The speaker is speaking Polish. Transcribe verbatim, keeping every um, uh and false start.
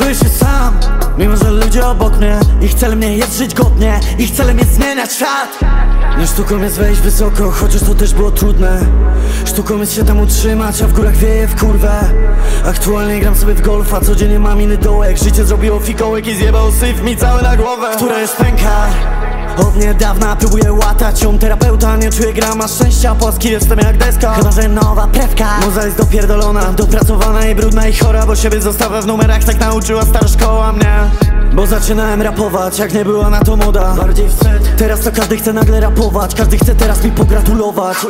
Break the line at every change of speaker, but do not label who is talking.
Czuję się sam, mimo że ludzie obok mnie. Ich celem nie jest żyć godnie, ich celem jest zmieniać świat. Nie sztuką jest wejść wysoko, chociaż to też było trudne. Sztuką jest się tam utrzymać, a w górach wieje w kurwę. Aktualnie gram sobie w golfa, codziennie mam inny dołek. Życie zrobiło fikołek i zjebał syf mi cały na głowę. Która jest pęka, od niedawna próbuję łatać ją. Terapeuta nie czuje grama szczęścia, płaski jestem jak deska. Chyba że nowa prewka, muza jest dopierdolona, dopracowana i brudna i chora, bo siebie zostawia w numerach, tak nauczyła stara szkoła mnie. Bo zaczynałem rapować, jak nie była na to moda. Bardziej wstyd. Teraz to każdy chce nagle rapować, każdy chce teraz mi pogratulować.